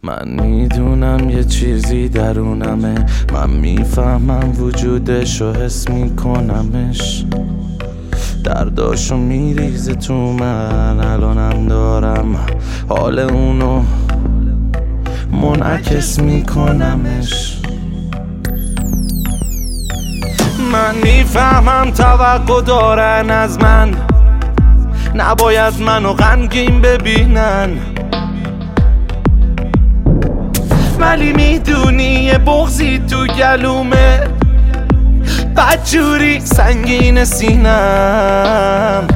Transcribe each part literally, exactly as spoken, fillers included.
من میدونم یه چیزی درونمه، من میفهمم وجودشو حس میکنمش، درداشو میریزه تو من، الانم دارم حال اونو منعکس میکنمش. من میفهمم توقع دارن از من، نباید منو غمگین ببینن، ولی میدونی یه بغضی تو گلومه، بدجوری سنگین سینم.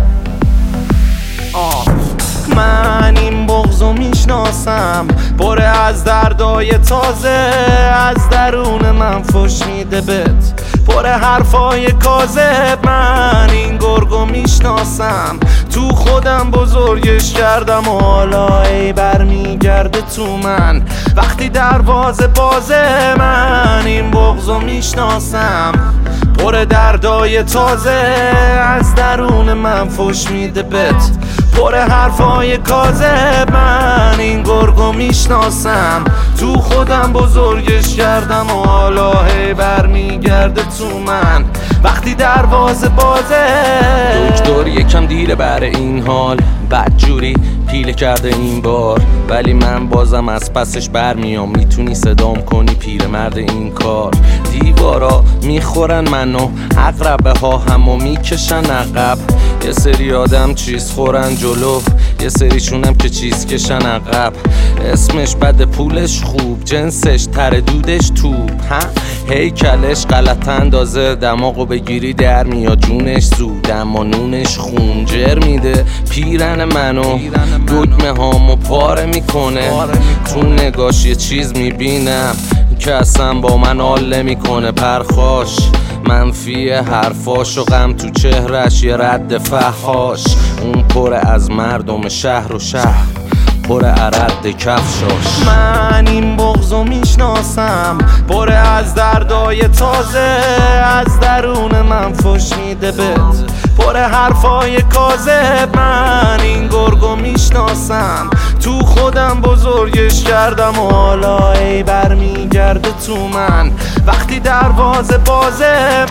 آه من این بغضو میشناسم، پره از دردای تازه، از درون من فش میده بهت، پره حرفای کاذب. من این گرگو میشناسم، تو خودم بزرگش کردم و حالا ای برمیگرده تو من وقتی دروازه بازه. من این بغضو میشناسم، پر دردای تازه، از درون من فش میده بهت، پر حرفای کاذب. من این گرگو میشناسم، تو خودم بزرگش کردم و حالا هی برمیگرده تو من وقتی دروازه بازه. دکتر یکم دیره برای این حال، بدجوری پیله کرده این بار، ولی من بازم از پسش برمیام، میتونی صدام کنی پیرمرد این کار. دیوارا میخورن منو، عقربه ها همو میکشن عقب، یه سری آدم چیز خورن جلو، یه سریشونم که چیز کشن عقب. اسمش بده پولش خوب، جنسش تر دودش توپ، ها هیکلش غلط اندازه، دماغو بگیری در میاد جونش زود، اما نونش خونجر میده پیرن منو، دکمه هامو پاره میکنه، تو نگاش یه چیز میبینم که اصلا با من حال نمیکنه. پرخاش منفی حرفاش و غم تو چهرش یه رد فحاش، اون پر از مردم شهر و شهر پر عرد کفشاش. من این بغضو میشناسم، پر از دردای تازه، از درون من فش میده بهت، پر حرفای کاذب. من این گرگو میشناسم، تو خودم بزرگش کردم و حالا ای برمیگرده تو من وقتی دروازه بازه.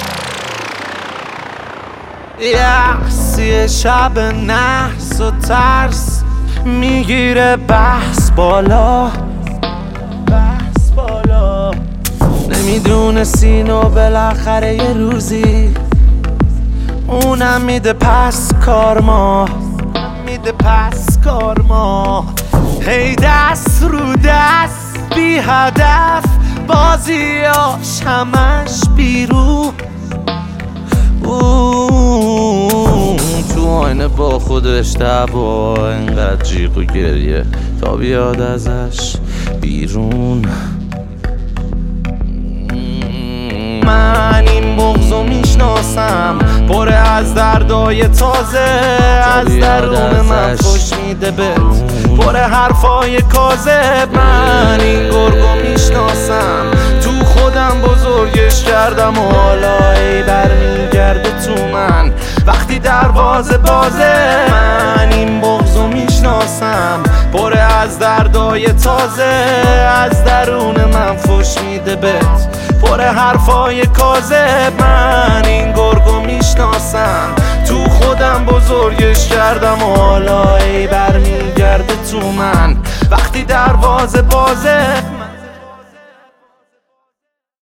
یه شب نحس و ترس میگیره بحث بالا، بحث بالا. نمیدونستین و بالاخره یه روزی اونم میده پس کارما، میده پس کارما. هی دست رو دست بی هدف، بازیاش همش بیرون، تو آینه با خودش دعوا، اینقدر جیغ و گریه تا بیاد ازش بیرون. من این بغضو میشناسم، پر از دردای تازه، از درون من فش میده بهت، پر حرفای کاذب. من این گرگو میشناسم، تو خودم بزرگش کردم و حالا ای برمیگرده تو من وقتی دروازه بازه. من این بغضو میشناسم، پر از دردای تازه، از درون من فش میده بهت، پر حرفای کاذب. من این گرگو میشناسم، تو خودم بزرگش کردم و حالا ای برمیگرده تو من وقتی دروازه بازه.